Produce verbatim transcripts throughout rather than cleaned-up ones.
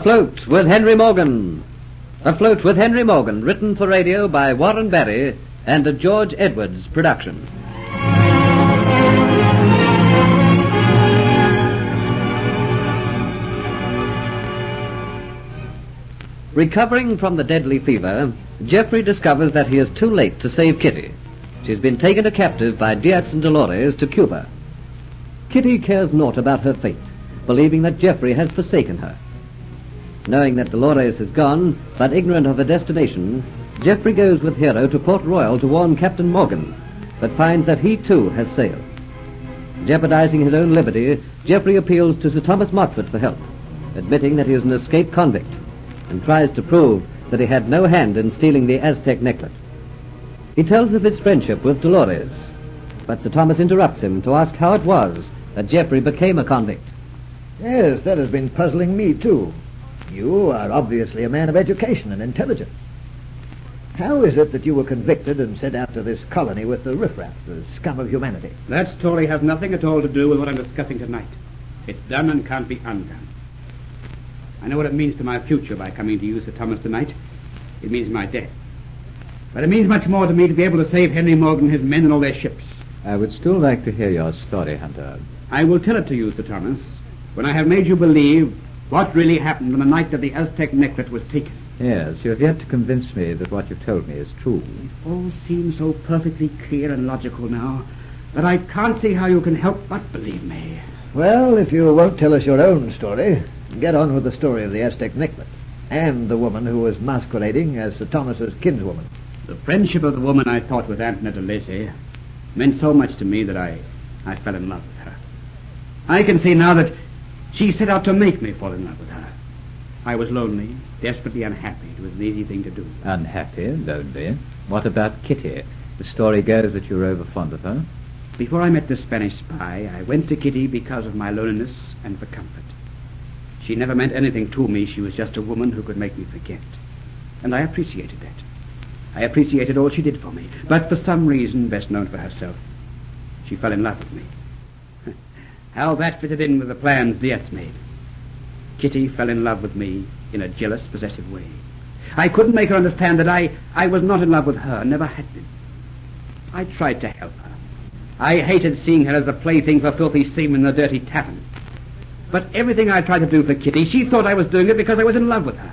Afloat with Henry Morgan. Afloat with Henry Morgan, written for radio by Warren Barry and a George Edwards production. Recovering from the deadly fever, Geoffrey discovers that he is too late to save Kitty. She's been taken a captive by Diaz and Dolores to Cuba. Kitty cares naught about her fate, believing that Geoffrey has forsaken her. Knowing that Dolores is gone, but ignorant of her destination, Geoffrey goes with Hero to Port Royal to warn Captain Morgan, but finds that he too has sailed. Jeopardizing his own liberty, Geoffrey appeals to Sir Thomas Montfort for help, admitting that he is an escaped convict, and tries to prove that he had no hand in stealing the Aztec necklet. He tells of his friendship with Dolores, but Sir Thomas interrupts him to ask how it was that Geoffrey became a convict. Yes, that has been puzzling me too. You are obviously a man of education and intelligence. How is it that you were convicted and sent out to this colony with the riffraff, the scum of humanity? That story has nothing at all to do with what I'm discussing tonight. It's done and can't be undone. I know what it means to my future by coming to you, Sir Thomas, tonight. It means my death. But it means much more to me to be able to save Henry Morgan, his men, and all their ships. I would still like to hear your story, Hunter. I will tell it to you, Sir Thomas, when I have made you believe what really happened on the night that the Aztec necklet was taken. Yes, you have yet to convince me that what you've told me is true. It all seems so perfectly clear and logical now that I can't see how you can help but believe me. Well, if you won't tell us your own story, get on with the story of the Aztec necklet and the woman who was masquerading as Sir Thomas's kinswoman. The friendship of the woman I thought with Antoinette de Lacy meant so much to me that I, I fell in love with her. I can see now that she set out to make me fall in love with her. I was lonely, desperately unhappy. It was an easy thing to do. Unhappy, lonely. What about Kitty? The story goes that you were over fond of her. Before I met the Spanish spy, I went to Kitty because of my loneliness and for comfort. She never meant anything to me. She was just a woman who could make me forget. And I appreciated that. I appreciated all she did for me. But for some reason, best known for herself, she fell in love with me. How that fitted in with the plans Diaz made. Kitty fell in love with me in a jealous, possessive way. I couldn't make her understand that I, I was not in love with her, never had been. I tried to help her. I hated seeing her as the plaything for filthy seamen in the dirty tavern. But everything I tried to do for Kitty, she thought I was doing it because I was in love with her.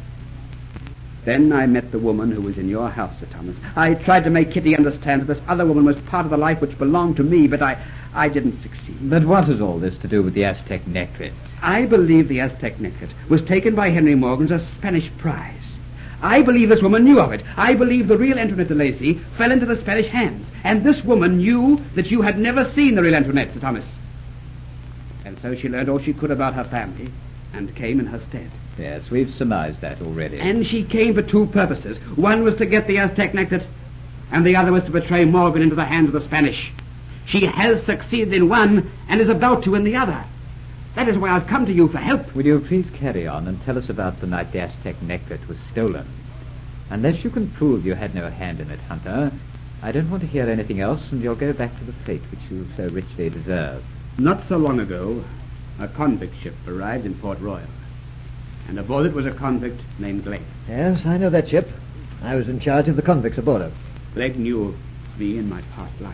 Then I met the woman who was in your house, Sir Thomas. I tried to make Kitty understand that this other woman was part of the life which belonged to me, but I, I didn't succeed. But what has all this to do with the Aztec necklet? I believe the Aztec necklet was taken by Henry Morgan as a Spanish prize. I believe this woman knew of it. I believe the real Antoinette de Lacy fell into the Spanish hands. And this woman knew that you had never seen the real Antoinette, Sir Thomas. And so she learned all she could about her family and came in her stead. Yes, we've surmised that already. And she came for two purposes. One was to get the Aztec necklet, and the other was to betray Morgan into the hands of the Spanish. She has succeeded in one and is about to in the other. That is why I've come to you for help. Will you please carry on and tell us about the night the Aztec necklet was stolen? Unless you can prove you had no hand in it, Hunter, I don't want to hear anything else, and you'll go back to the fate which you so richly deserve. Not so long ago, a convict ship arrived in Port Royal, and aboard it was a convict named Glegg. Yes, I know that ship. I was in charge of the convicts aboard her. Glegg knew of me in my past life.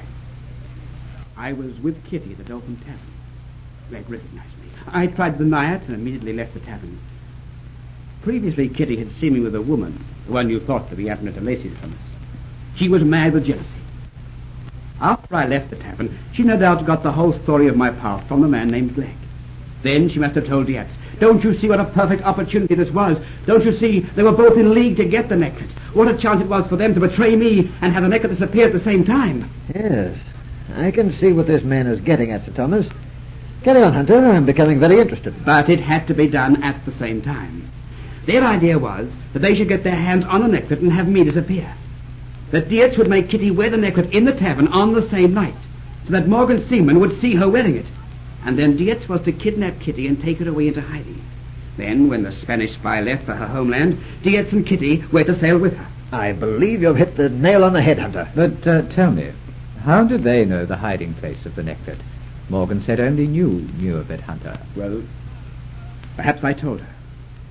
I was with Kitty at the Dolphin Tavern. Glegg recognized me. I tried to deny it and immediately left the tavern. Previously, Kitty had seen me with a woman, the one you thought to be Antoinette de Lacy, Thomas. She was mad with jealousy. After I left the tavern, she no doubt got the whole story of my past from the man named Glegg. Then she must have told Diaz. Don't you see what a perfect opportunity this was? Don't you see they were both in league to get the necklet? What a chance it was for them to betray me and have the necklet disappear at the same time. Yes, I can see what this man is getting at, Sir Thomas. Carry on, Hunter. I'm becoming very interested. But it had to be done at the same time. Their idea was that they should get their hands on the necklet and have me disappear. That Diaz would make Kitty wear the necklet in the tavern on the same night, so that Morgan Seaman would see her wearing it. And then Diaz was to kidnap Kitty and take her away into hiding. Then, when the Spanish spy left for her homeland, Diaz and Kitty were to sail with her. I believe you've hit the nail on the head, Hunter. But uh, tell me, how did they know the hiding place of the necklet? Morgan said only you knew of it, Hunter. Well, perhaps I told her.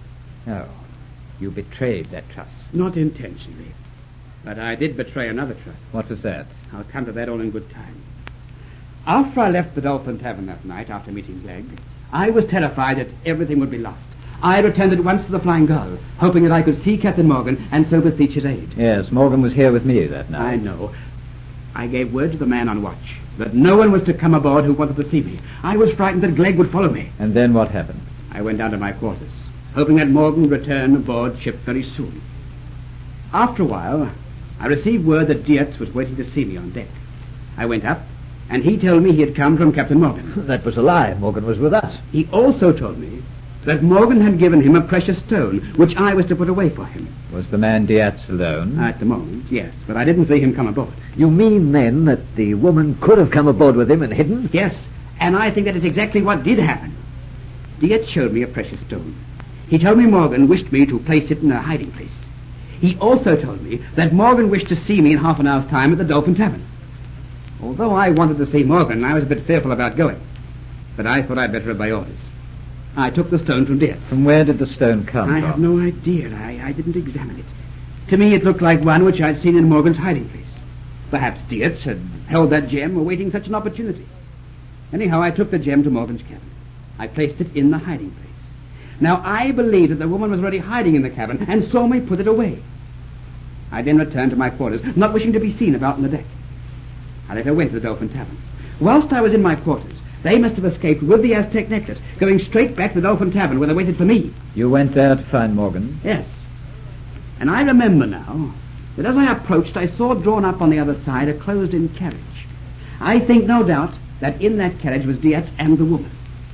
Oh, you betrayed that trust. Not intentionally. But I did betray another trust. What was that? I'll come to that all in good time. After I left the Dolphin Tavern that night, after meeting Glegg, I was terrified that everything would be lost. I returned at once to the Flying Gull, hoping that I could see Captain Morgan and so beseech his aid. Yes, Morgan was here with me that night. I know. I gave word to the man on watch that no one was to come aboard who wanted to see me. I was frightened that Glegg would follow me. And then what happened? I went down to my quarters, hoping that Morgan would return aboard ship very soon. After a while, I received word that Dietz was waiting to see me on deck. I went up, and he told me he had come from Captain Morgan. That was a lie. Morgan was with us. He also told me that Morgan had given him a precious stone, which I was to put away for him. Was the man Dietz alone? At the moment, yes, but I didn't see him come aboard. You mean, then, that the woman could have come aboard with him and hidden? Yes, and I think that is exactly what did happen. Dietz showed me a precious stone. He told me Morgan wished me to place it in a hiding place. He also told me that Morgan wished to see me in half an hour's time at the Dolphin Tavern. Although I wanted to see Morgan, I was a bit fearful about going. But I thought I'd better obey orders. I took the stone from Dietz. From where did the stone come I from? I have no idea. I, I didn't examine it. To me, it looked like one which I'd seen in Morgan's hiding place. Perhaps Dietz had held that gem awaiting such an opportunity. Anyhow, I took the gem to Morgan's cabin. I placed it in the hiding place. Now, I believed that the woman was already hiding in the cabin and saw me put it away. I then returned to my quarters, not wishing to be seen about on the deck. I later went to the Dolphin Tavern. Whilst I was in my quarters, they must have escaped with the Aztec necklace, going straight back to the Dolphin Tavern where they waited for me. You went there to find Morgan? Yes. And I remember now that as I approached, I saw drawn up on the other side a closed-in carriage. I think, no doubt, that in that carriage was Dietz and the woman.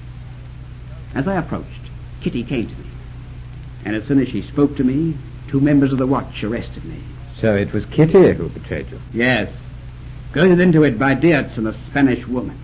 As I approached, Kitty came to me. And as soon as she spoke to me, two members of the watch arrested me. So it was Kitty who betrayed you? Yes. Goaded into it by Dietz and a Spanish woman.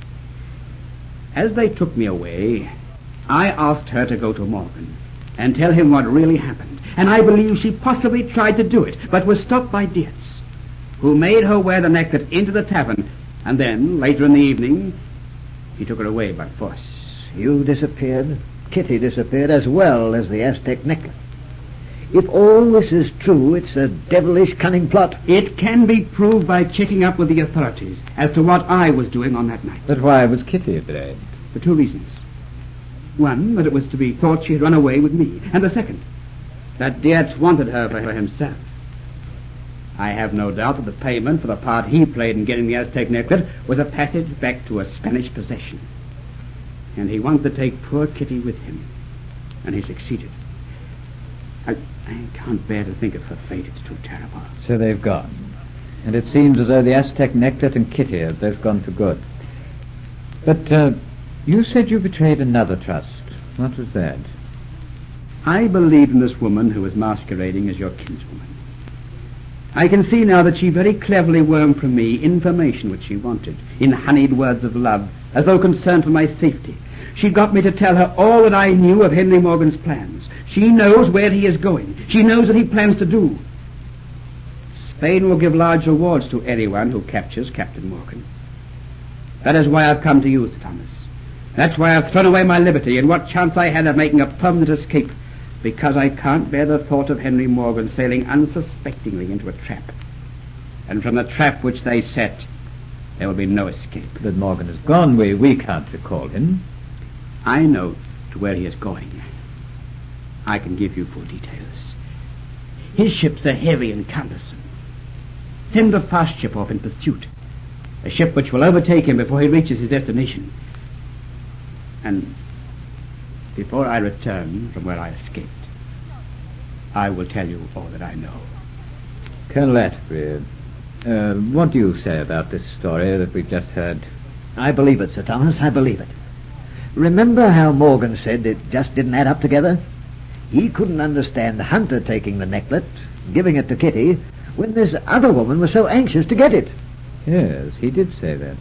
As they took me away, I asked her to go to Morgan and tell him what really happened. And I believe she possibly tried to do it, but was stopped by Dietz, who made her wear the necklace into the tavern, and then, later in the evening, he took her away by force. You disappeared. Kitty disappeared as well as the Aztec necklace. If all this is true, it's a devilish cunning plot. It can be proved by checking up with the authorities as to what I was doing on that night. But why was Kitty betrayed? For two reasons. One, that it was to be thought she had run away with me. And the second, that Dietz wanted her for himself. I have no doubt that the payment for the part he played in getting the Aztec necklace was a passage back to a Spanish possession. And he wanted to take poor Kitty with him. And he succeeded. I, I can't bear to think of her fate. It's too terrible. So they've gone. And it seems as though the Aztec necklace and Kitty have both gone for good. But uh, you said you betrayed another trust. What was that? I believed in this woman who was masquerading as your kinswoman. I can see now that she very cleverly wormed from me information which she wanted, in honeyed words of love, as though concerned for my safety. She got me to tell her all that I knew of Henry Morgan's plans. She knows where he is going. She knows what he plans to do. Spain will give large rewards to anyone who captures Captain Morgan. That is why I've come to you, Sir Thomas. That's why I've thrown away my liberty and what chance I had of making a permanent escape, because I can't bear the thought of Henry Morgan sailing unsuspectingly into a trap. And from the trap which they set, there will be no escape. But Morgan is gone. We, we can't recall him. I know to where he is going. I can give you full details. His ships are heavy and cumbersome. Send a fast ship off in pursuit. A ship which will overtake him before he reaches his destination. And before I return from where I escaped, I will tell you all that I know. Colonel Atterbury, uh, what do you say about this story that we've just heard? I believe it, Sir Thomas, I believe it. Remember how Morgan said it just didn't add up together? He couldn't understand Hunter taking the necklet, giving it to Kitty, when this other woman was so anxious to get it. Yes, he did say that.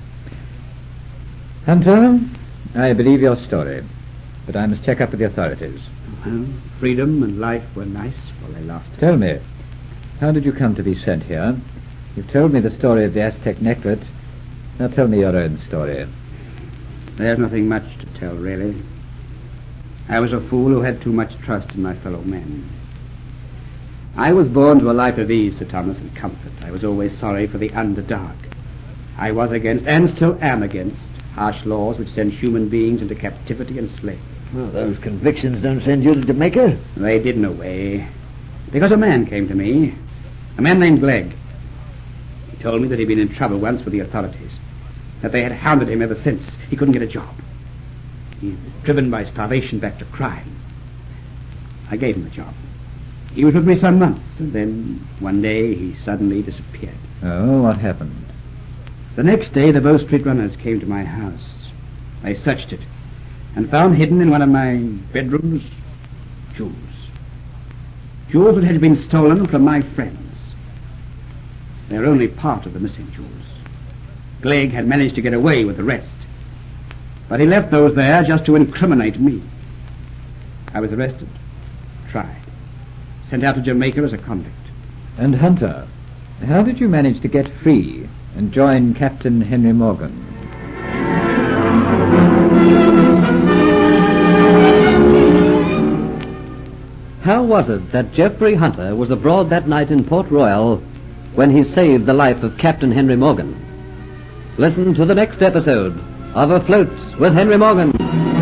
Hunter, I believe your story, but I must check up with the authorities. Well, freedom and life were nice while they lasted. Tell me, how did you come to be sent here? You've told me the story of the Aztec necklet. Now tell me your own story. There's nothing much to tell, really. I was a fool who had too much trust in my fellow men. I was born to a life of ease, Sir Thomas, and comfort. I was always sorry for the underdog. I was against, and still am against, harsh laws which send human beings into captivity and slavery. Well, those convictions don't send you to Jamaica. They did in a way. Because a man came to me, a man named Glegg. He told me that he'd been in trouble once with the authorities, that they had hounded him ever since. He couldn't get a job. He was driven by starvation back to crime. I gave him a job. He was with me some months, and then one day he suddenly disappeared. Oh, what happened? The next day the Bow Street runners came to my house. They searched it and found hidden in one of my bedrooms jewels. Jewels that had been stolen from my friends. They're only part of the missing jewels. Glegg had managed to get away with the rest. But he left those there just to incriminate me. I was arrested, tried, sent out to Jamaica as a convict. And Hunter, how did you manage to get free and join Captain Henry Morgan? How was it that Geoffrey Hunter was abroad that night in Port Royal when he saved the life of Captain Henry Morgan? Listen to the next episode of Afloat with Henry Morgan.